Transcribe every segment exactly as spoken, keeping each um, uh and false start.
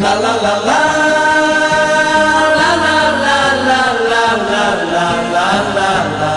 La la la la. La la la la la la la la la.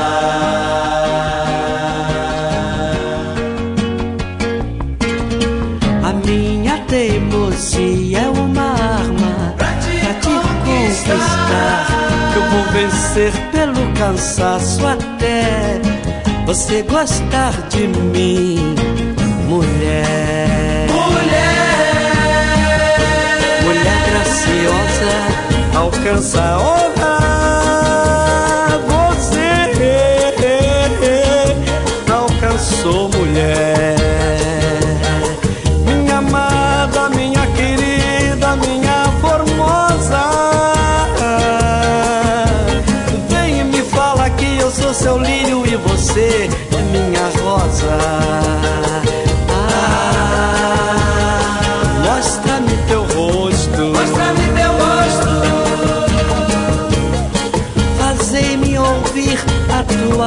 A minha teimosia é uma arma pra te conquistar. Eu vou vencer pelo cansaço até você gostar de mim, mulher. Mulher, mulher graciosa, alcança a honra. Você alcançou, mulher. Minha amada, minha querida, minha formosa. Vem e me fala que eu sou seu lírio e você é minha rosa. Ah, mostra-me teu rosto, mostra-me teu rosto. Fazei-me ouvir a tua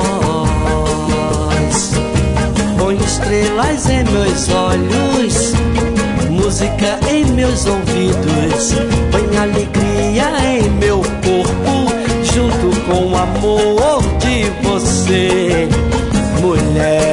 voz. Põe estrelas em meus olhos, música em meus ouvidos. Põe alegria em meu corpo, junto com o amor de você, mulher.